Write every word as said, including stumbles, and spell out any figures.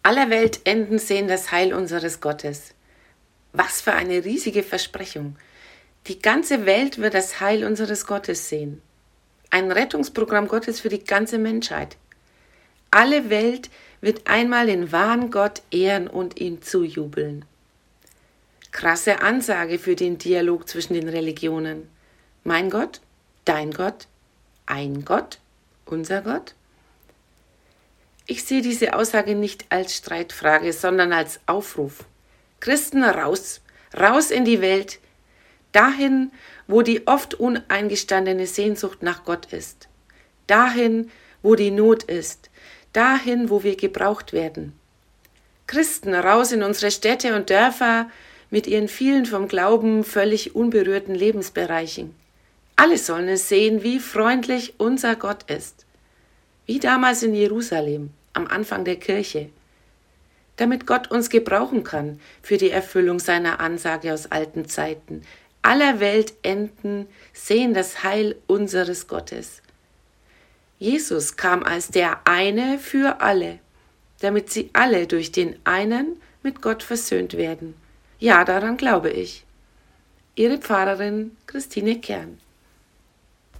Aller Welt enden sehen das Heil unseres Gottes. Was für eine riesige Versprechung. Die ganze Welt wird das Heil unseres Gottes sehen. Ein Rettungsprogramm Gottes für die ganze Menschheit. Alle Welt wird einmal den wahren Gott ehren und ihm zujubeln. Krasse Ansage für den Dialog zwischen den Religionen. Mein Gott, dein Gott, ein Gott, unser Gott? Ich sehe diese Aussage nicht als Streitfrage, sondern als Aufruf. Christen raus, raus in die Welt, dahin, wo die oft uneingestandene Sehnsucht nach Gott ist, dahin, wo die Not ist, dahin, wo wir gebraucht werden. Christen raus in unsere Städte und Dörfer mit ihren vielen vom Glauben völlig unberührten Lebensbereichen. Alle sollen es sehen, wie freundlich unser Gott ist. Wie damals in Jerusalem, am Anfang der Kirche. Damit Gott uns gebrauchen kann für die Erfüllung seiner Ansage aus alten Zeiten. Aller Welt enden sehen das Heil unseres Gottes. Jesus kam als der eine für alle, damit sie alle durch den einen mit Gott versöhnt werden. Ja, daran glaube ich. Ihre Pfarrerin Christine Kern.